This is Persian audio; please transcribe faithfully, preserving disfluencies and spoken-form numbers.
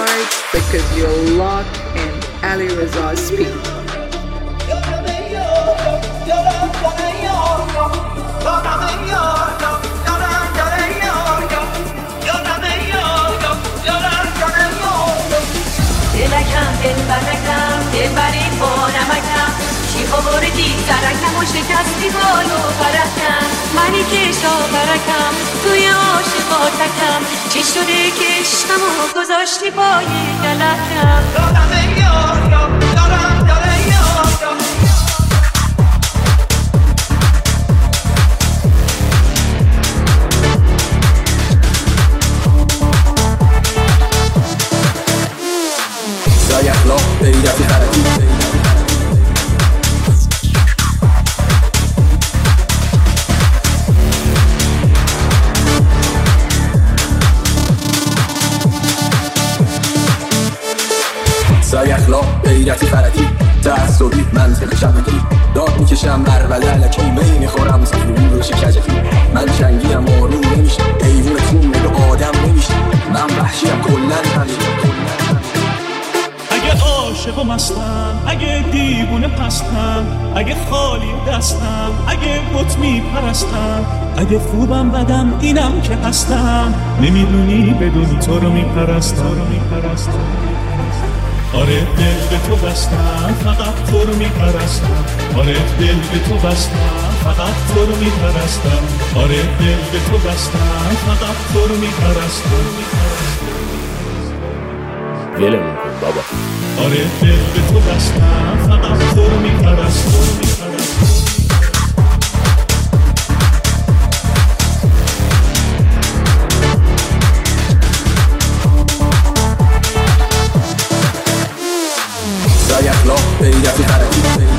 heart because you're locked in Ali Reza's speed. دلکم دل برکم دل برین با نمکم شیخا بردی سرکم و شکستی بال و برکم منی که شاپرکم توی عاشقاتکم چی شده که عشقم و گذاشتی پای گلکم دارم ای یارم دارم داره یارم سای اخلاق غیرتی خرکی سای اخلاق غیرتی خرکی تعصبی منطق شبکی داد میکشم بربله علکی می میخورم سفرون روش کجکی من چنگیم آروم نمیشه ایوون تون نگه آدم نمیشه من وحشیم کلن همین اگه عاشق و مستم اگه دیوونه پستم اگه خالی دستم اگه بت میپرستم اگه خوبم بدم اینم که هستم نمیدونی بدونی تو رو میپرستم آره دل به تو بستم فقط تو رو میپرستم آره دل به تو بستم فقط تو رو میپرستم آره دل به تو بستم فقط تو رو میپرستم ولمون کن بابا آره دل به تو بستم فقط تو رو میپرستم سای اخلاق غیرتی خرکی